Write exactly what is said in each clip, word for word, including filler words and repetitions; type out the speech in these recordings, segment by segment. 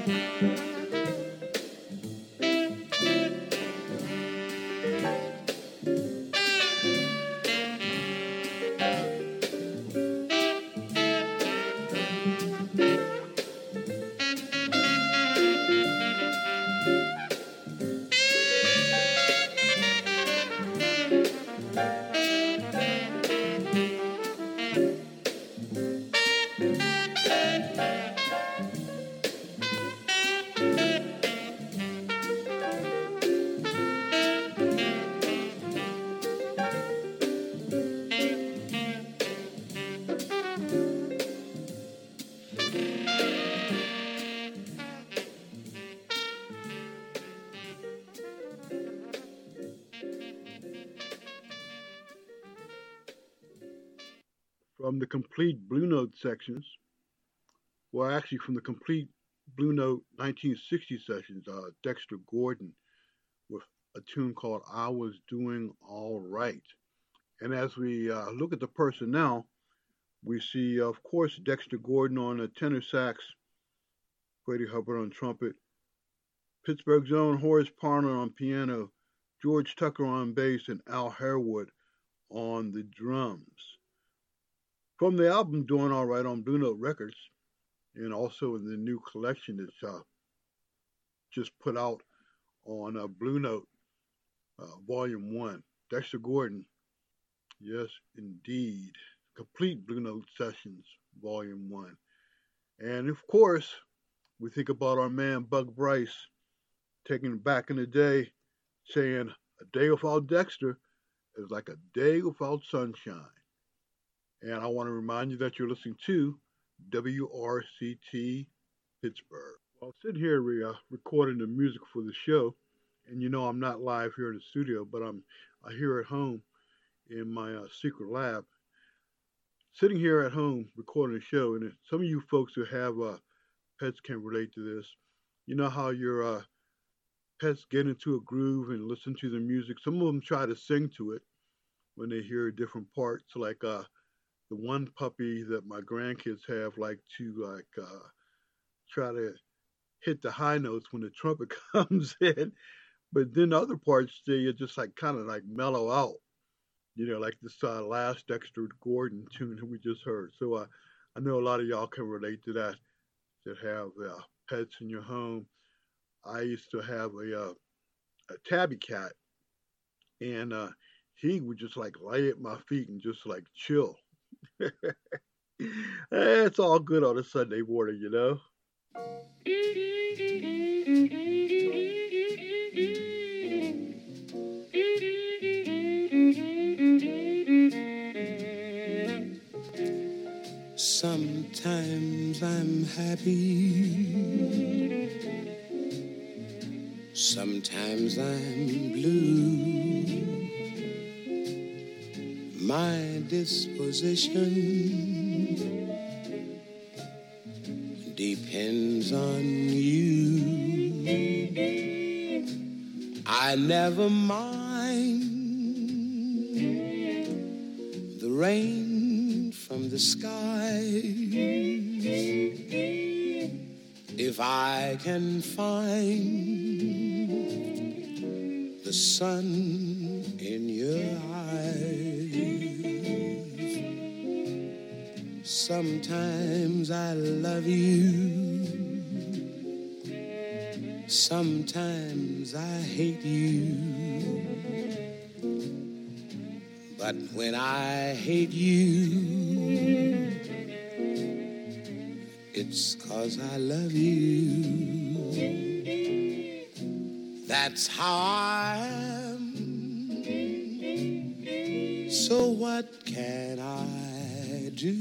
From the complete Blue Note sections, well, actually from the complete Blue Note nineteen sixty sessions, uh, Dexter Gordon with a tune called I Was Doing All Right. And as we uh, look at the personnel, we see, of course, Dexter Gordon on the tenor sax, Freddie Hubbard on trumpet, Pittsburgh's own Horace Parner on piano, George Tucker on bass, and Al Harewood on the drums. From the album Doing All Right on Blue Note Records, and also in the new collection that's uh, just put out on uh, Blue Note, uh, Volume one. Dexter Gordon, yes, indeed. Complete Blue Note Sessions, Volume one. And of course, we think about our man Bug Bryce taking it back in the day, saying a day without Dexter is like a day without sunshine. And I want to remind you that you're listening to W R C T Pittsburgh. Well, I'm sitting here re- uh, recording the music for the show, and you know I'm not live here in the studio, but I'm uh, here at home in my uh, secret lab, sitting here at home recording the show. And some of you folks who have uh, pets can relate to this. You know how your uh, pets get into a groove and listen to the music. Some of them try to sing to it when they hear different parts, like uh, the one puppy that my grandkids have like to like uh, try to hit the high notes when the trumpet comes in, but then other parts they just like kind of like mellow out, you know, like this uh, last Dexter Gordon tune that we just heard. So uh, I know a lot of y'all can relate to that that have uh, pets in your home. I used to have a uh, a tabby cat, and uh, he would just like lay at my feet and just like chill. It's all good on a Sunday morning, you know. Sometimes I'm happy, sometimes I'm blue. My disposition depends on you. I never mind the rain from the sky if I can find the sun in your eyes. Sometimes I love you, sometimes I hate you, but when I hate you, it's 'cause I love you. That's how I am. So what can I do?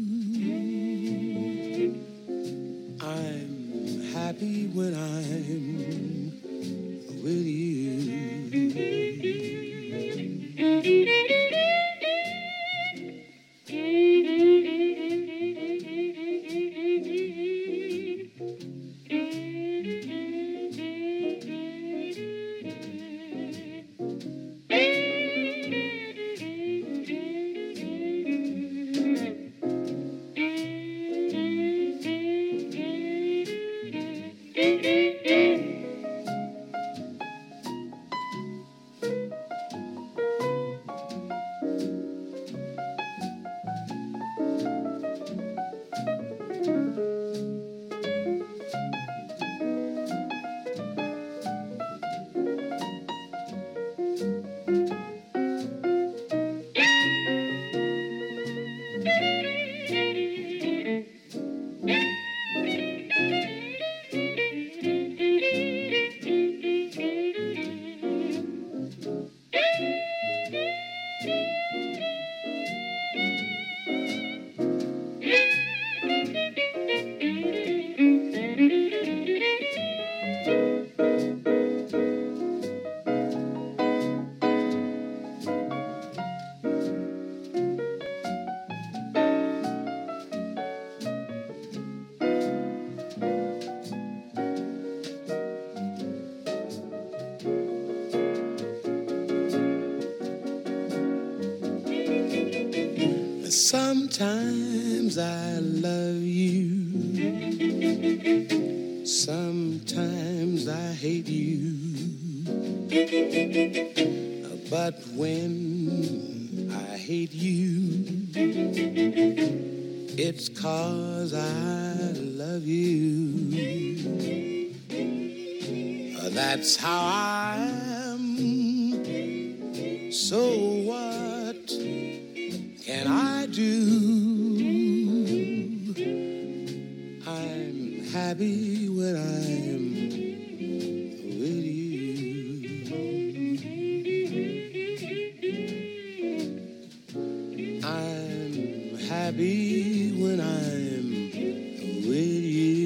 I'm happy when I'm with you. Sometimes I love you, sometimes I hate you, but when I hate you, it's 'cause I love you. That's how I am. So what can I do? I'm happy when I'm with you. I'm happy when I'm with you.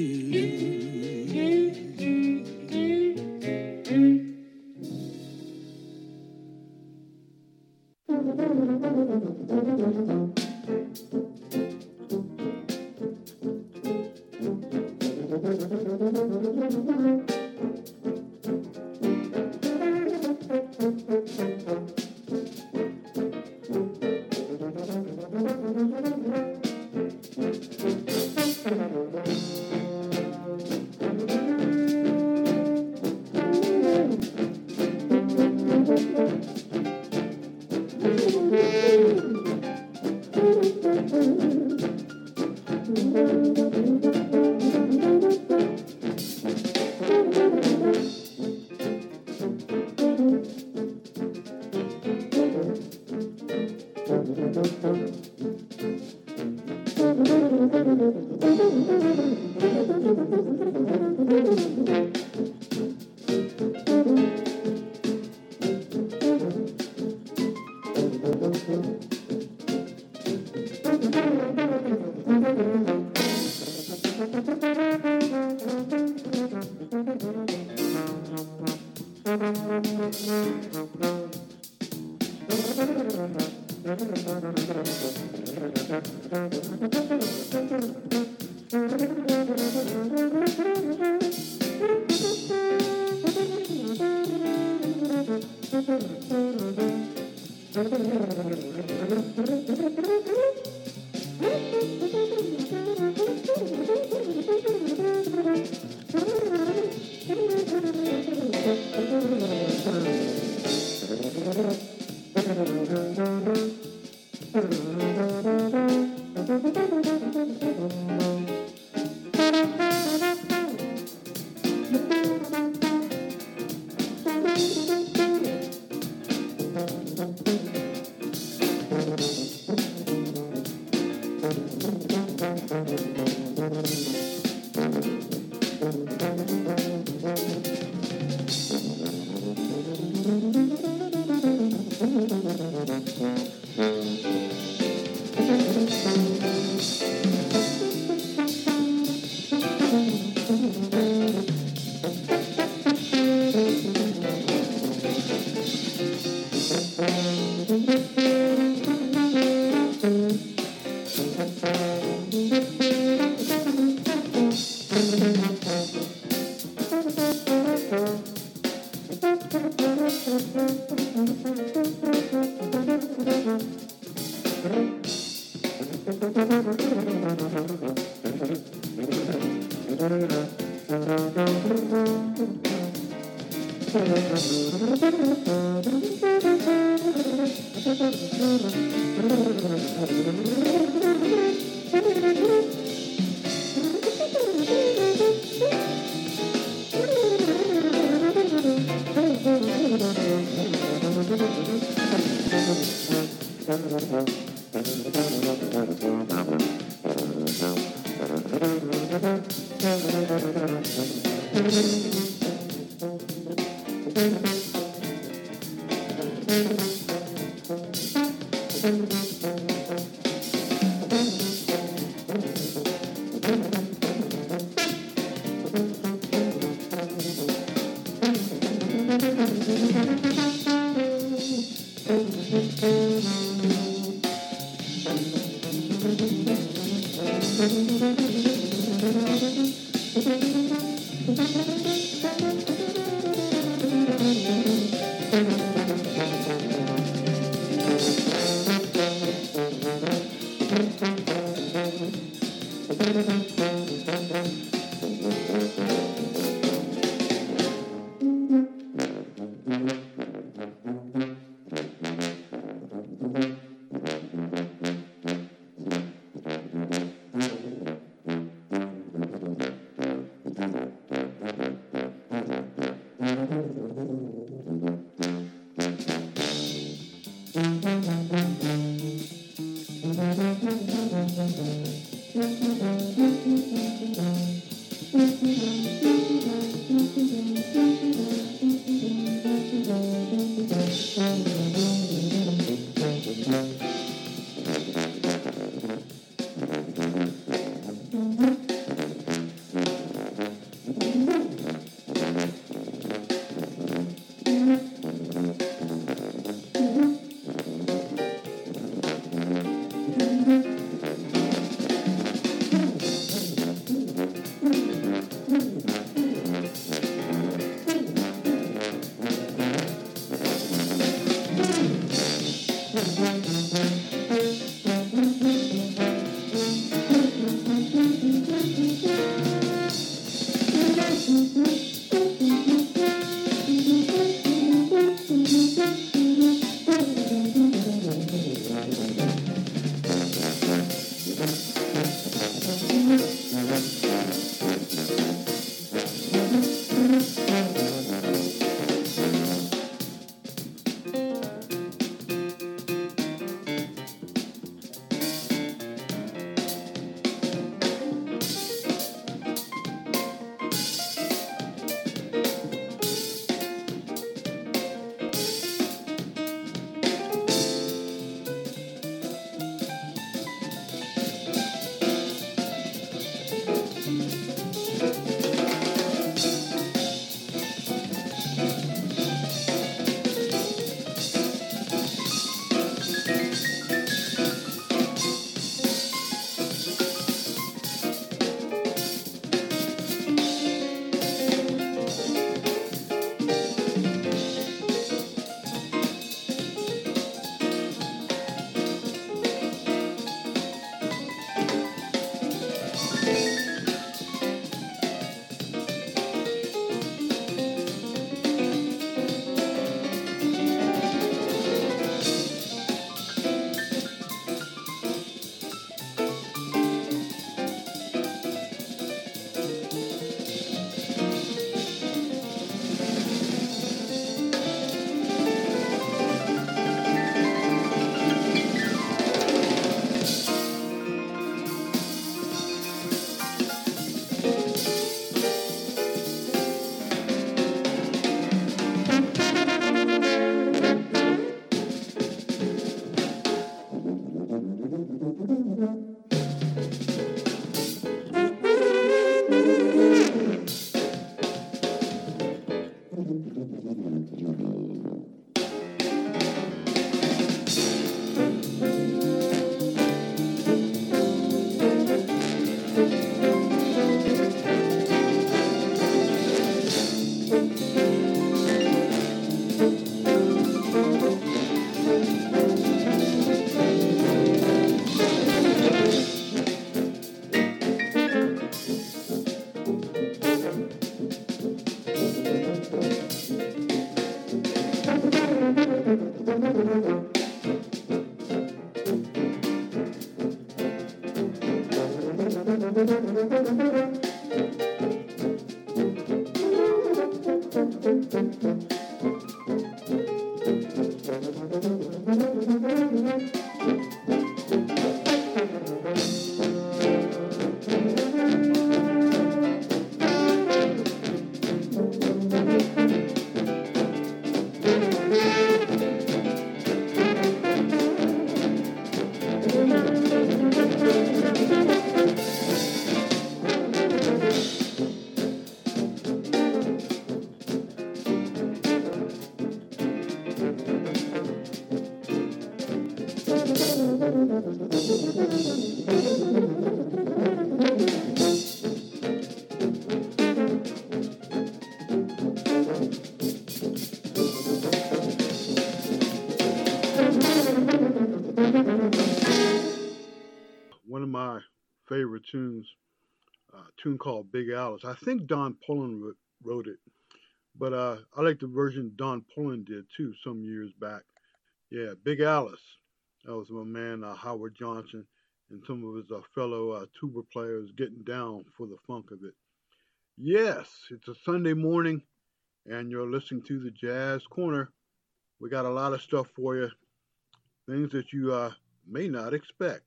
favorite tunes, uh, a tune called Big Alice. I think Don Pullen wrote wrote it, but uh, I like the version Don Pullen did too some years back. Yeah, Big Alice. That was my man uh, Howard Johnson and some of his uh, fellow uh, tuba players getting down for the funk of it. Yes, it's a Sunday morning, and you're listening to the Jazz Corner. We got a lot of stuff for you, things that you uh, may not expect.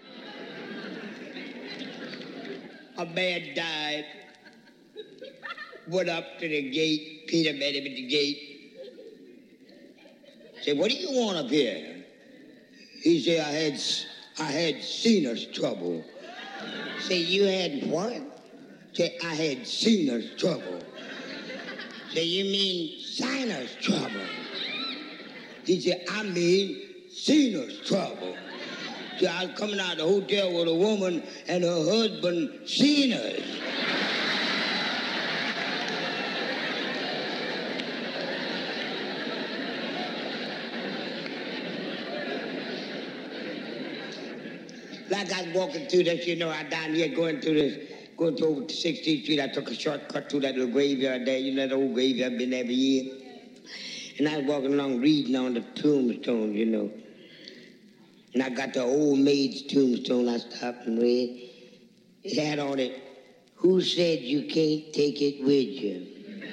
A man died, went up to the gate. Peter met him at the gate. Said, "What do you want up here?" He said, I had I had sinus trouble. Say, "You had what?" Say, "I had sinus trouble." Say, "You mean sinus trouble?" He said, "I mean sinus trouble." See, I was coming out of the hotel with a woman and her husband seen us. Like I was walking through this, you know, I down here going through this, going to over to sixteenth Street. I took a shortcut through that little graveyard there. You know that old graveyard, I've been there every year. And I was walking along reading on the tombstone, you know. And I got the old maid's tombstone. I stopped and read. It had on it, "Who said you can't take it with you?"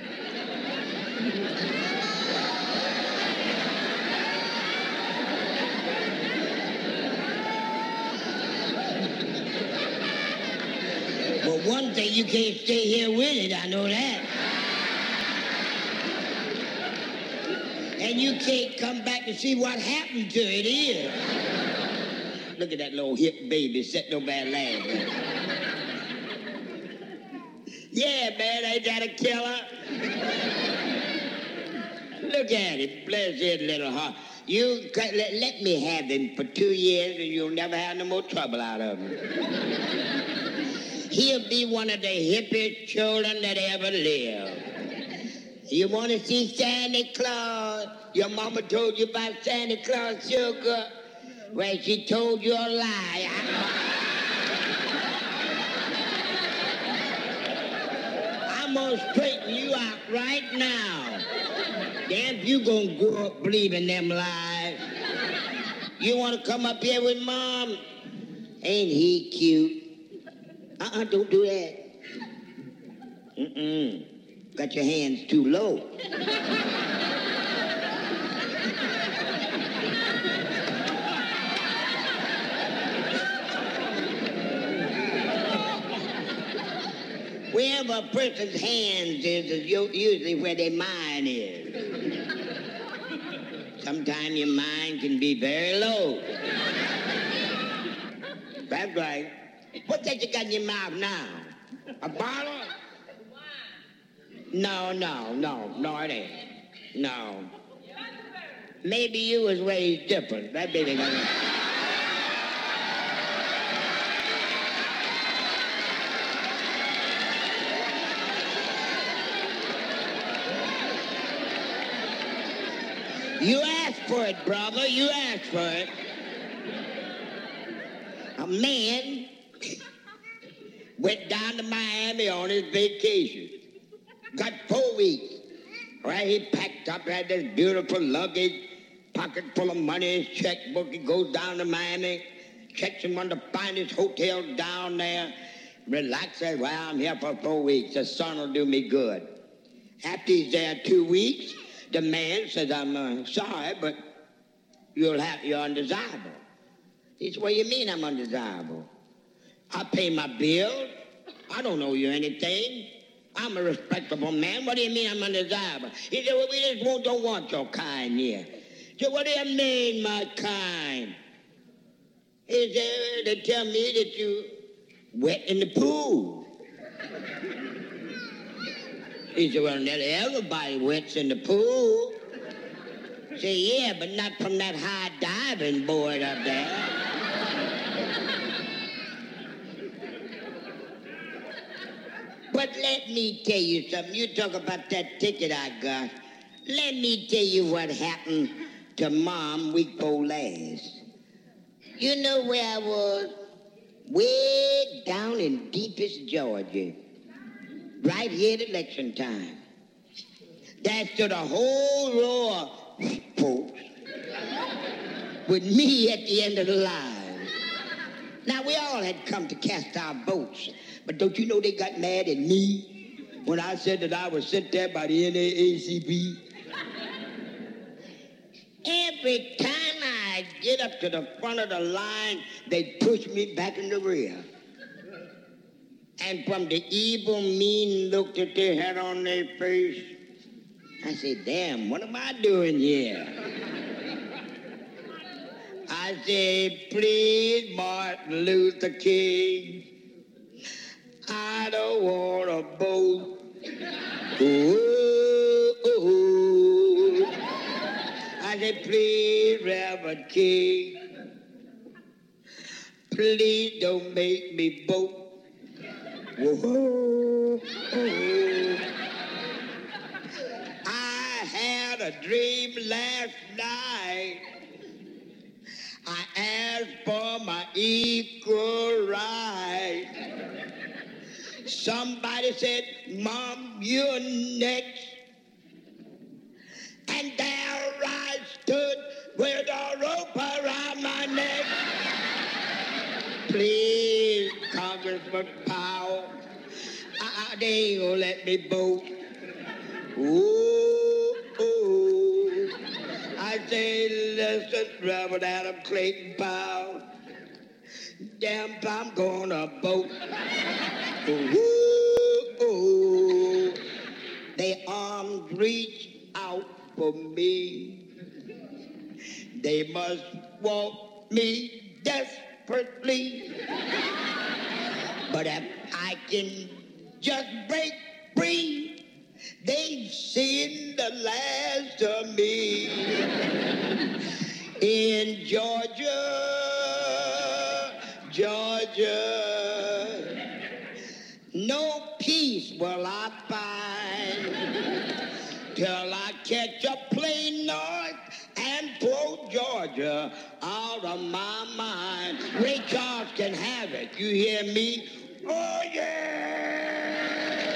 Well, one thing, you can't stay here with it, I know that. And you can't come back to see what happened to it either. Look at that little hip baby sitting over there laughing. Yeah, man, ain't that a killer? Look at it, bless his little heart. You let, let me have him for two years and you'll never have no more trouble out of him. He'll be one of the hippest children that ever lived. You want to see Santa Claus? Your mama told you about Santa Claus, sugar? Well, she told you a lie. I'm gonna straighten you out right now. Damn, you gonna grow up believing them lies. You want to come up here with Mom? Ain't he cute? Uh-uh, don't do that. Mm-mm. Got your hands too low. Wherever a person's hands is, is usually where their mind is. Sometimes your mind can be very low. That's right. What's that you got in your mouth now? A bottle? No, no, no, no, it ain't. No. Maybe you was raised different. That baby gonna... You asked for it, brother. You asked for it. A man went down to Miami on his vacation. Got four weeks. Right, he packed up, had this beautiful luggage, pocket full of money, his checkbook. He goes down to Miami, checks in one of the finest hotels down there, relaxes. Well, I'm here for four weeks. The sun will do me good. After he's there two weeks, the man says, I'm uh, sorry, but you'll have, you're undesirable. He said, what do you mean I'm undesirable? I pay my bills. I don't owe you anything. I'm a respectable man. What do you mean I'm undesirable? He said, well, we just won't, don't want your kind here. He said, what do you mean, my kind? He said, they tell me that you wet in the pool. He said, well, not everybody wets in the pool. Say, yeah, but not from that high diving board up there. But let me tell you something. You talk about that ticket I got. Let me tell you what happened to Mom week before last. You know where I was? way down in deepest Georgia, right here at election time. There stood a whole row of folks with me at the end of the line. Now, we all had come to cast our votes, but don't you know they got mad at me when I said that I was sent there by the N double A C P? Every time I get up to the front of the line, they push me back in the rear. And from the evil, mean look that they had on their face, I said, damn, what am I doing here? I said, please, Martin Luther King, I don't want to vote. Ooh, ooh. I said, please, Reverend King, please don't make me vote. Whoa, oh. I had a dream last night. I asked for my equal right. Somebody said, Mom, you're next. And there I stood with a rope around my neck. Please, Congressman Powell, I, I, they ain't gonna let me vote. Ooh, ooh. I say, listen, Reverend Adam Clayton Powell, damn, I'm gonna vote. Ooh, ooh. They arms reach out for me. They must want me desperately. But if I can just break free, they've seen the last of me. In Georgia, Georgia, no peace will I find till I catch a plane north and throw Georgia out of my mind. Ray Charles can have it. You hear me? Oh, yeah!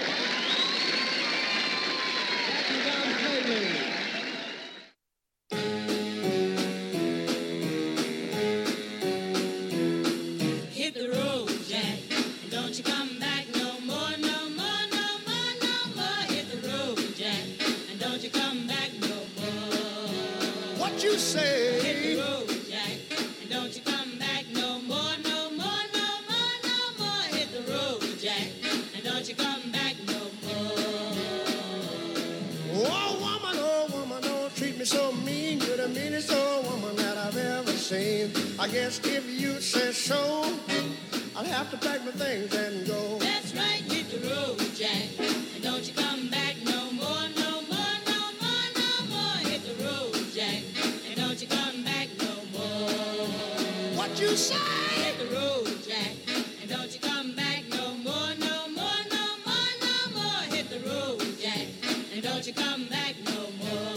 Hit the road, Jack, and don't you come back no more, no more, no more, no more. Hit the road, Jack, and don't you come back no more. What you say? Hit the road, Jack, and don't you come back no more, no more, no more, no more. Hit the road, Jack, and don't you come back no more. Oh, woman, oh, woman, don't treat me so mean. You're the meanest old woman that I've ever seen. I guess if you say so, I'll have to pack my things and go. That's right, hit the road, Jack, and don't you come back no more, no more, no more, no more. Hit the road, Jack, and don't you come back no more. What you say? Hit the road, Jack, and don't you come back no more, no more, no more, no more. Hit the road, Jack, and don't you come back no more.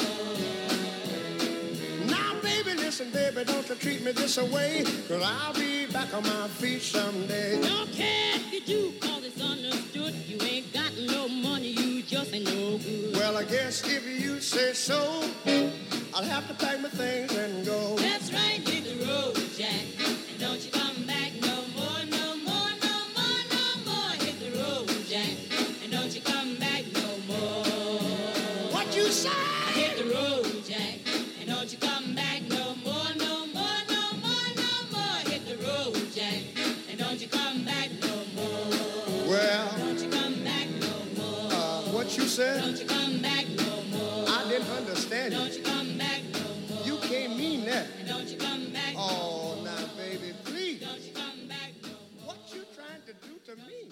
Now, baby, listen, baby, don't you treat me this away, 'cause I'll be back on my feet someday. Don't care if you do, 'cause it's understood. You ain't got no money, you just ain't no good. Well, I guess if you say so, I'll have to pack my things and go. That's right, hit the road, Jack, and don't you come back no more, no more, no more, no more. Hit the road, Jack, and don't you come back no more. What you say? Hit the road, Jack, and don't you come back no more, no more, no more, no more. Hit the road, Jack, and don't you come back no more. Well, Don't you come back no more. uh, what you said? Don't you come back no more. I didn't understand Don't you. you come back no more. You can't mean that. And don't you come back no more. Oh, now, baby, please. Don't you come back no more. What you trying to do to me?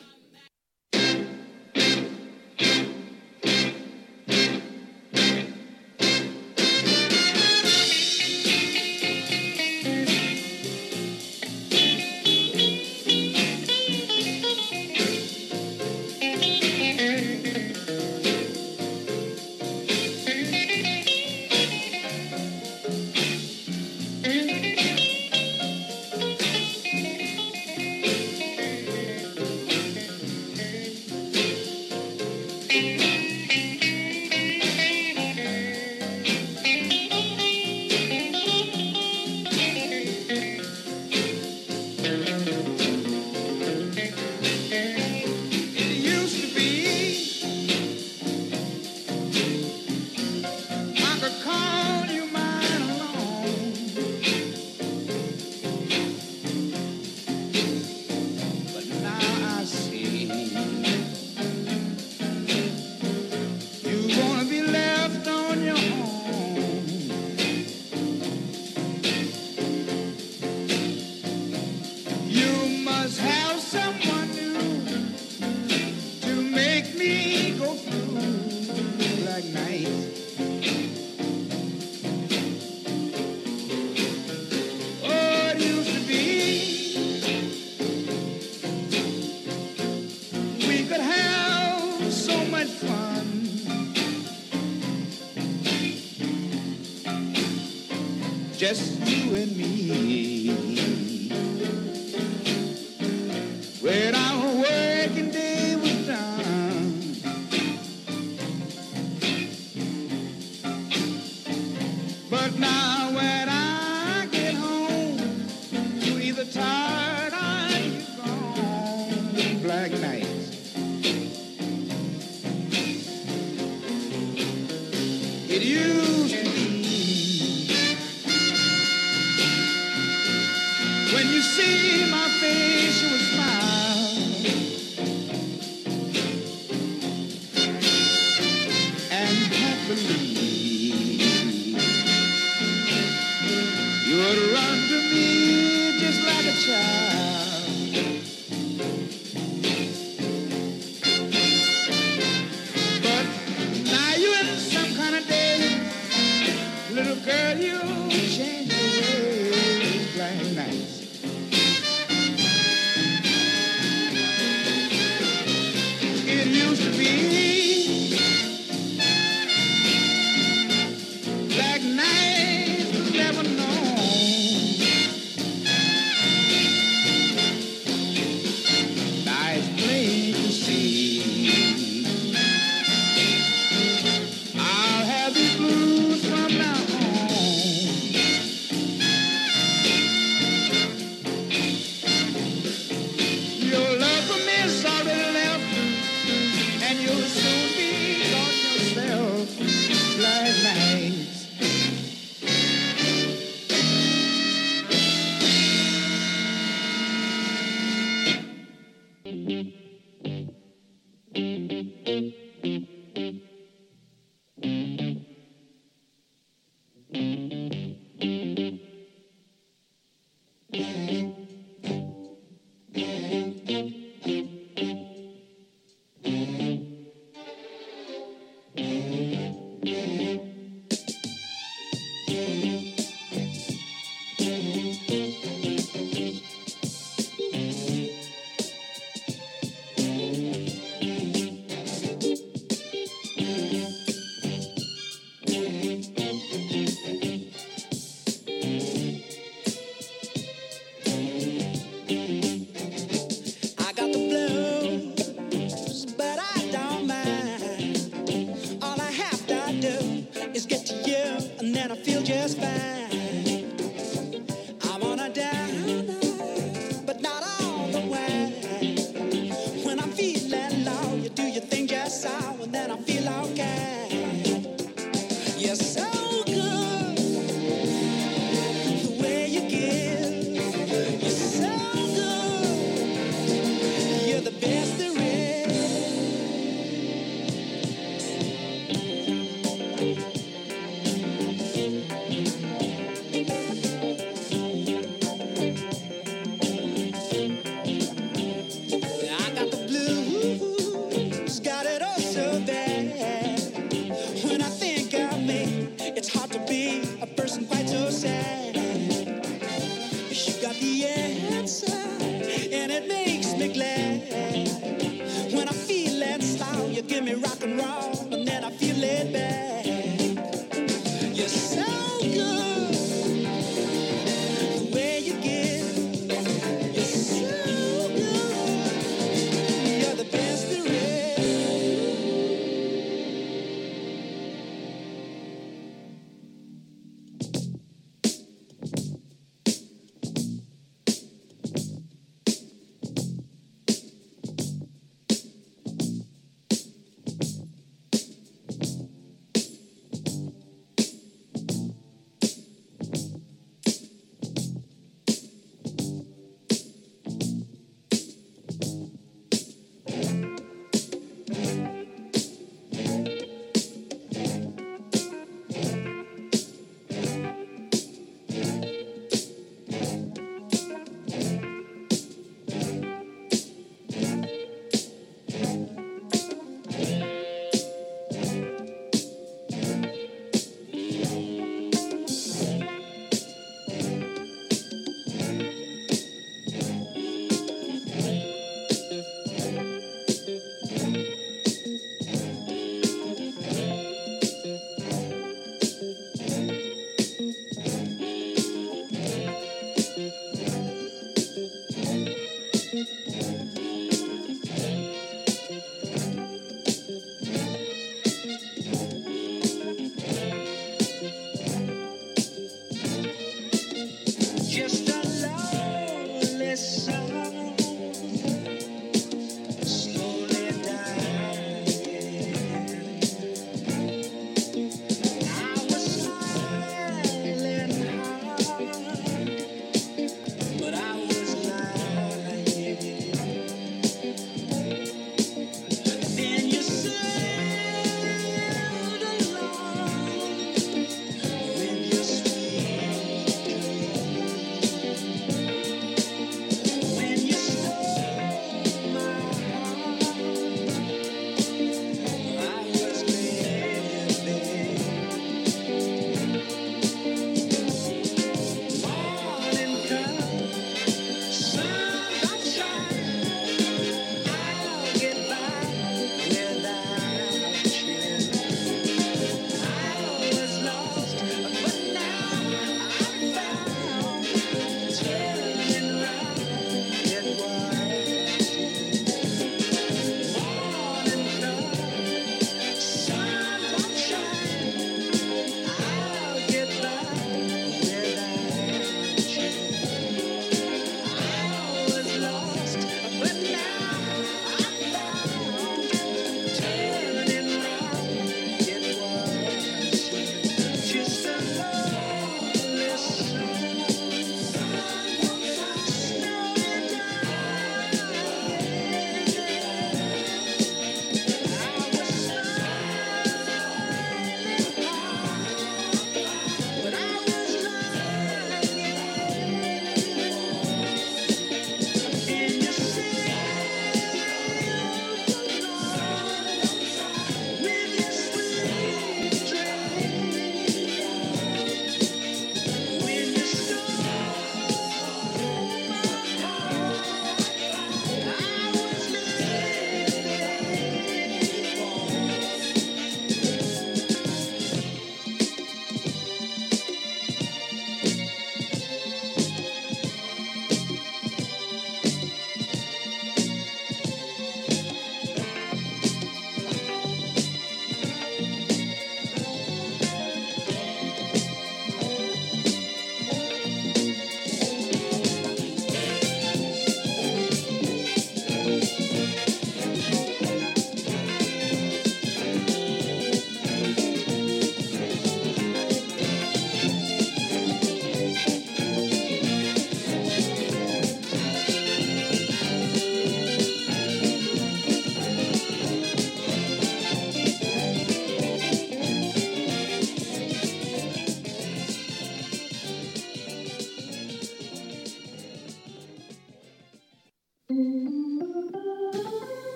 Just you and me. When our working day was done, but now when I get home, you either tired or you gone. Black nights. It used to be. When you see my face, you will smile. And happily, you would run to me just like a child. But now you're in some kind of daze. Little girl, you changed your ways. Black nights. It used to be black nights was never known. Now it's plain to see. I'll have these blues from now on. Your love for me is already left. And you'll soon be on yourself, black nights.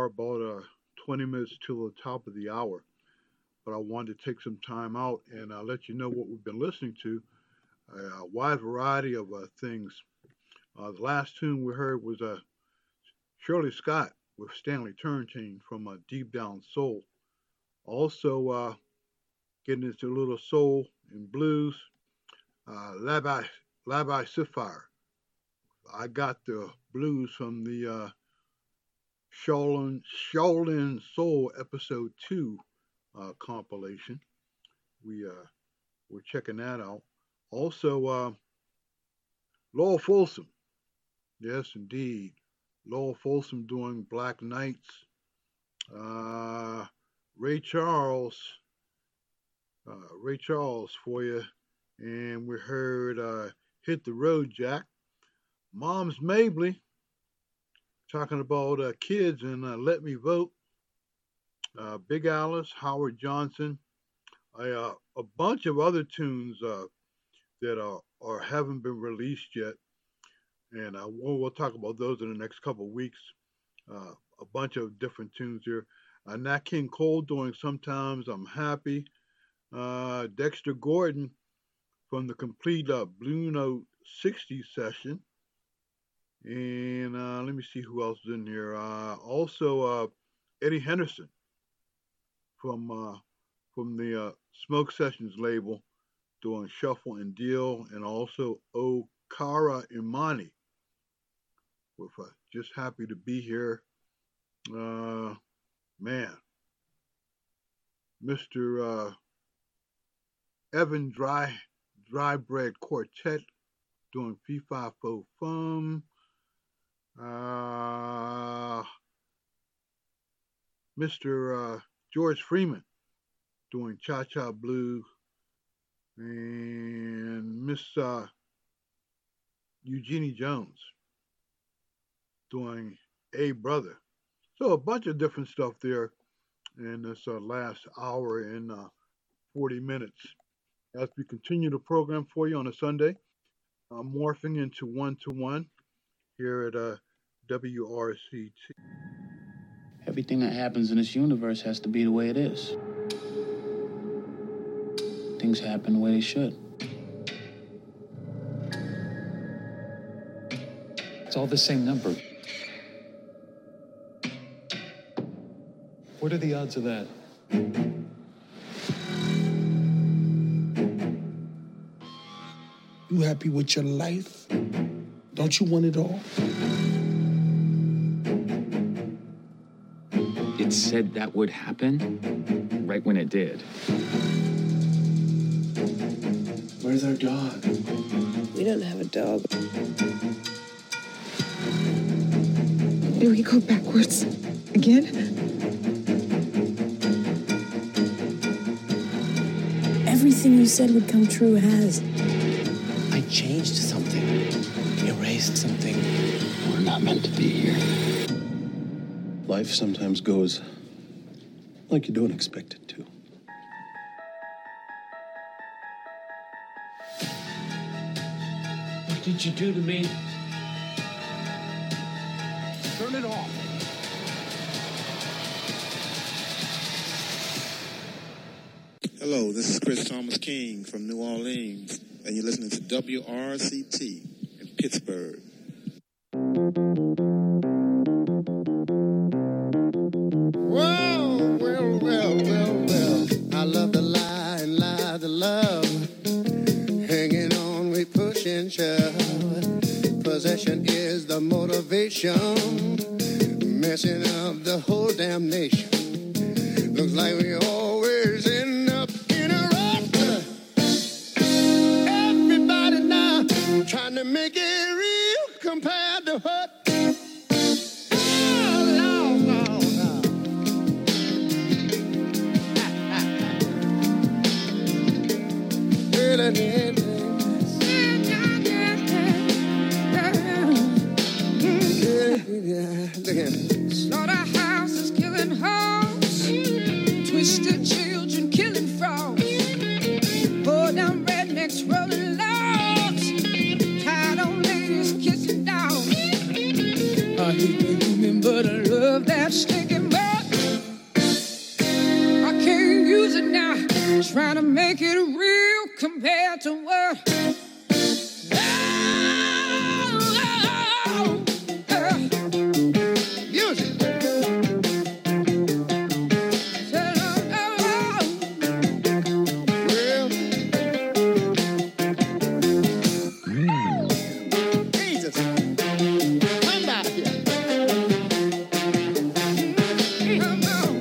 are about uh, twenty minutes till the top of the hour, but I wanted to take some time out and uh, let you know what we've been listening to. A wide variety of uh, things. Uh, the last tune we heard was uh, Shirley Scott with Stanley Turrentine from uh, Deep Down Soul. Also, uh, getting into a little soul and blues, uh, Labai, Labai Sapphire. I got the blues from the uh, Shaolin, Shaolin Soul Episode two uh, compilation. We, uh, we're checking that out. Also, uh, Lowell Folsom. Yes, indeed. Lowell Folsom doing Black Nights. Uh, Ray Charles. Uh, Ray Charles for you. And we heard uh, Hit the Road, Jack. Moms Mabley talking about uh, kids and uh, Let Me Vote. Uh, Big Alice, Howard Johnson. Uh, a bunch of other tunes uh, that are or haven't been released yet, and uh, we'll, we'll talk about those in the next couple of weeks. Uh, a bunch of different tunes here. Uh, Nat King Cole doing Sometimes I'm Happy. Uh, Dexter Gordon from the complete uh, Blue Note sixty session. And uh, let me see who else is in here. Uh, also, uh, Eddie Henderson from uh, from the uh, Smoke Sessions label, doing Shuffle and Deal, and also Okara Imani with uh, Just Happy to Be Here. Uh, man, Mister Uh, Evan Dry Dry Bread Quartet doing P five Fo Fum. Uh, Mister Uh, George Freeman doing Cha Cha Blue. And Miss uh, Eugenie Jones doing A Brother. So a bunch of different stuff there in this uh, last hour and uh, forty minutes. As we continue the program for you on a Sunday, I'm morphing into one-to-one here at uh, W R C T. Everything that happens in this universe has to be the way it is. Things happen the way they should. It's all the same number. What are the odds of that? You happy with your life? Don't you want it all? It said that would happen right when it did. Where's our dog? We don't have a dog. Do we go backwards again? Everything you said would come true has. I changed something. Erased something. We're not meant to be here. Life sometimes goes like you don't expect it to. What did you do to me? Turn it off. Hello, this is Chris Thomas King from New Orleans, and you're listening to W R C T in Pittsburgh. Well, well, well, well, well. I love to lie and lie to love. Hanging on, we push and shove. Possession is the motivation. Messing up the whole damn nation. Looks like we always end up in a rut. Everybody now trying to make it real compared to what? Slaughterhouses killing hogs, twisted children killing frogs, poor down rednecks rolling logs, tied on ladies kissing dogs. I hate the human, but I love that stinking Trying to make it real compared to what? Oh, oh, oh. Music. Well, Jesus, come back here. Come on.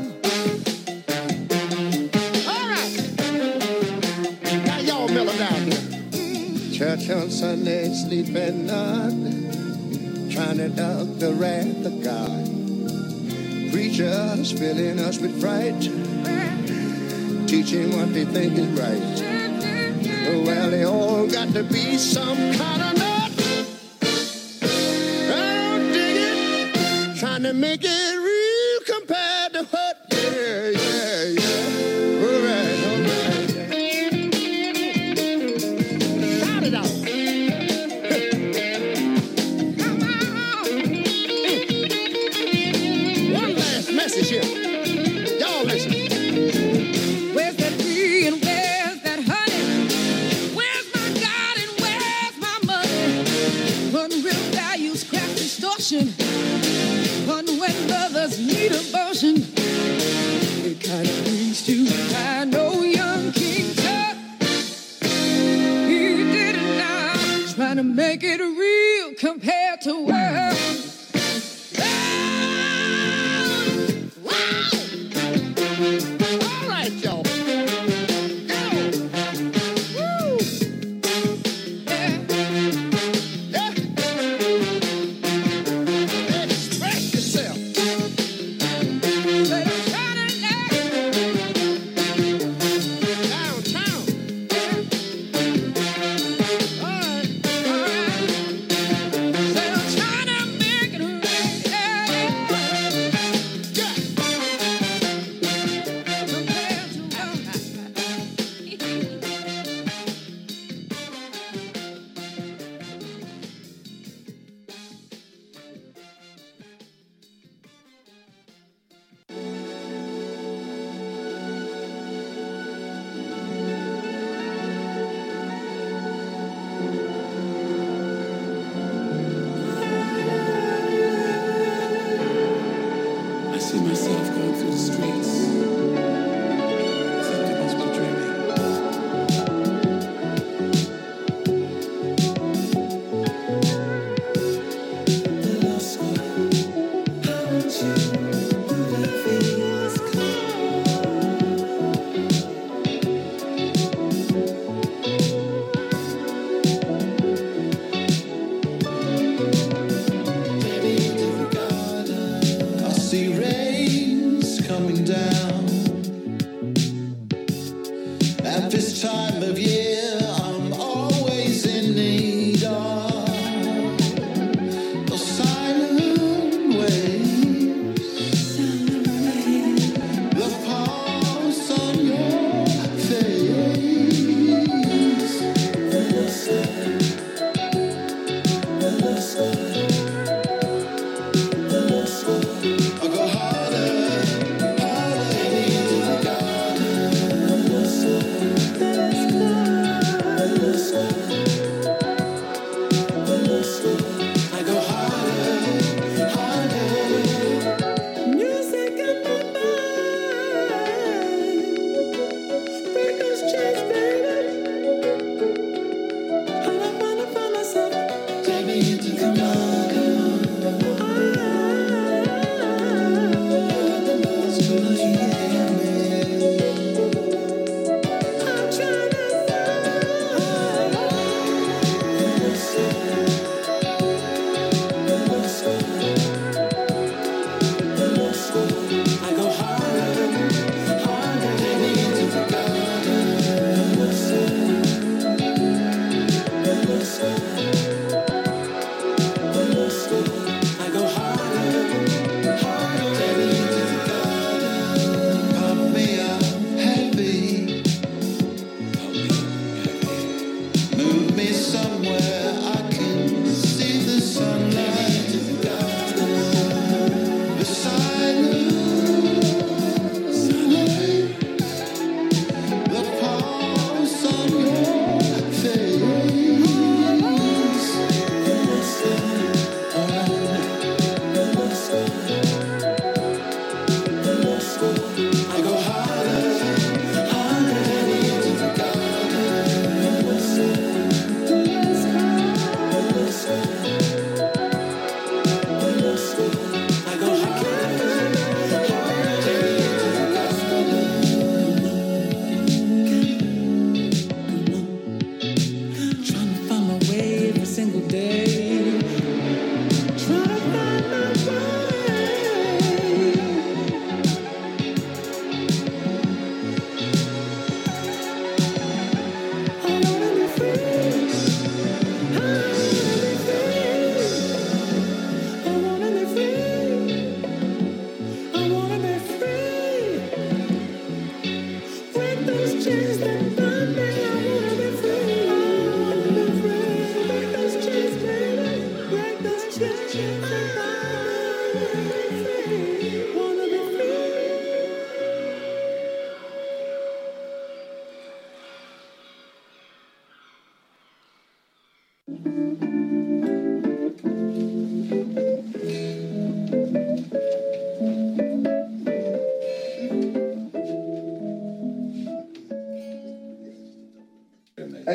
All right. Now y'all mellow down here. Church on Sunday, sleeping not, trying to duck the wrath of God. Preachers filling us with fright, teaching what they think is right. Well, they all got to be some kind of nut. Oh, dig it, trying to make it real compared to what? Yeah, yeah, yeah. All right, all right. Shout it out. Come on. One last message here. Y'all listen. Where's that bee and where's that honey? Where's my God and where's my money? Unreal values, craft distortion. One when brothers need abortion. It kind of brings to mind no young King Tut. He did it now, trying to make it real compared to what? Wow! All right, y'all. Go! Woo! Yeah. Yeah. Express yourself. Let 'em try to laugh. Downtown. Yeah. All right, all right. Let 'em try to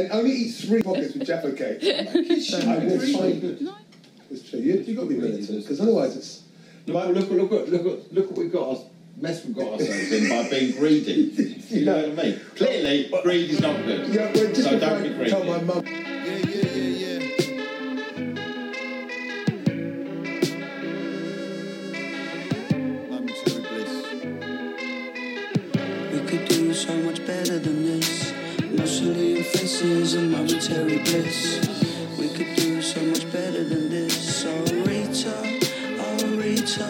and only eat three pockets with Jaffa cake. I will find good. It's true. You, you've got to be militant, because otherwise it's... Look, look, look, look, look, look, look what we've got, us, mess we've got ourselves in by being greedy. You know what I mean? Clearly, greed is not good. Yeah, well, just so don't I be greedy. tell my mum... Yeah, yeah, yeah, yeah. Momentary bliss. We could do so much better than this. Emotionally in faces and momentary bliss. We could do so much better than this. Oh, Rita, oh, Rita.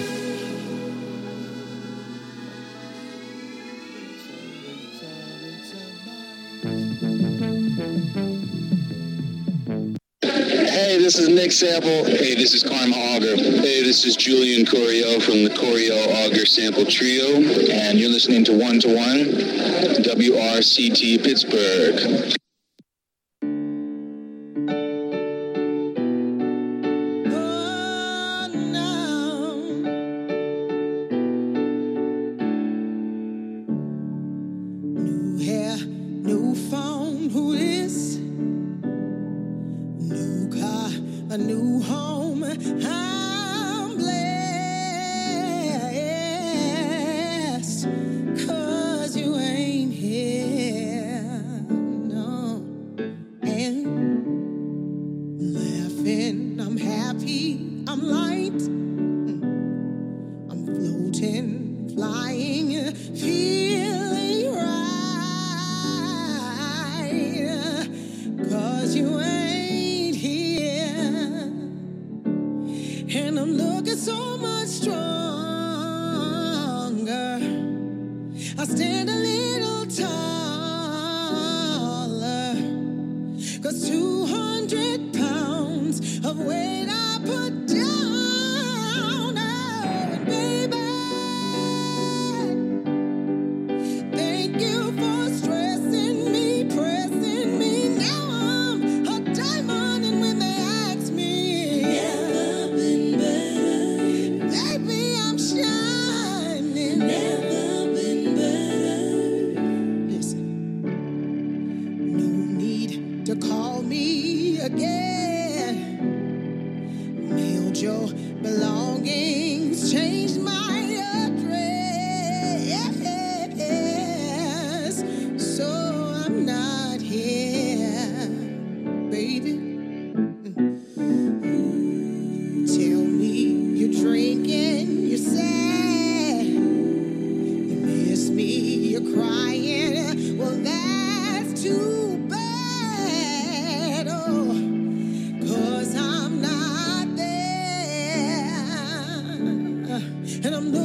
Hey, this is Nick Sample. Hey, this is Karma Auger. Hey, this is Julian Corio from the Corio Auger Sample Trio, and you're listening to One to One, W R C T Pittsburgh. New hair, new phone, who this? New car, a new home. I'm blessed, 'cause you ain't here, no. And laughing, I'm happy, I'm light. I'm floating, flying, feeling right. 'Cause you ain't here. And I'm looking so much stronger. I stand a little taller. 'Cause two hundred pounds of weight I put down. Oh, and baby, thank you for stressing me, pressing me. Now I'm a diamond, and when they ask me, never been better. Baby, I'm shining. Never been better. Listen, no need to call me again. Mailed your belongings, changed my address, so I'm not here, baby. Tell me you're drinking, you're sad, you miss me, you're crying. Well, that's too bad, oh, 'cause I'm not there. And I'm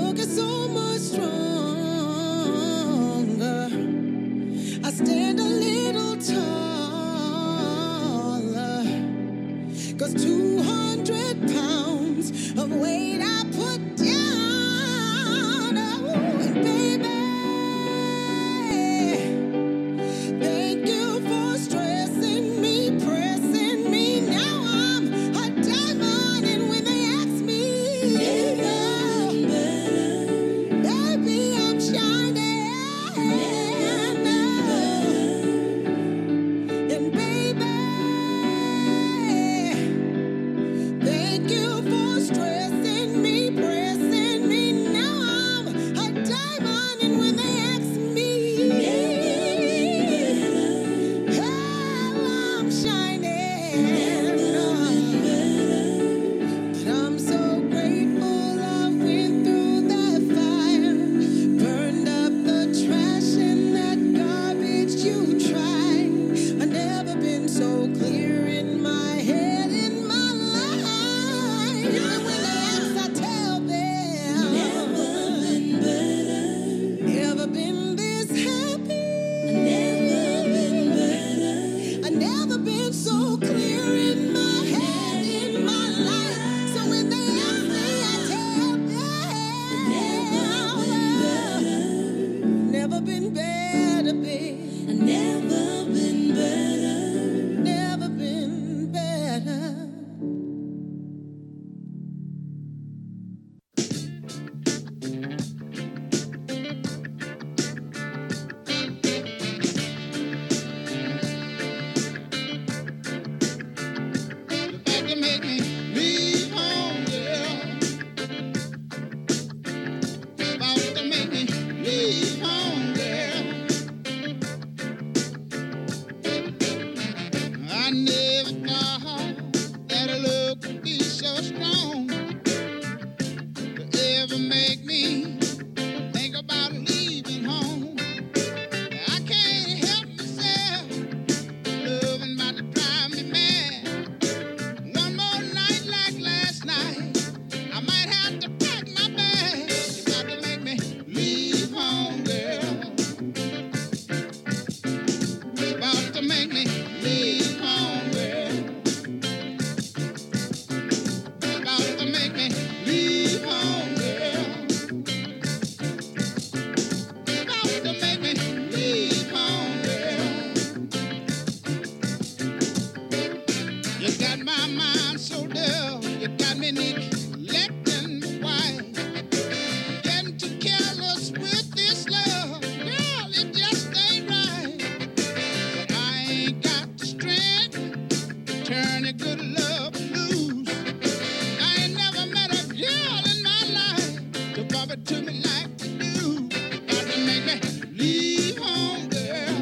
to me like you do. Got to make me leave home, girl.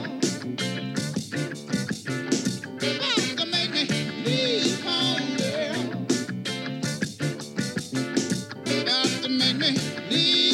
Got to make me leave home, girl. Got to make me leave.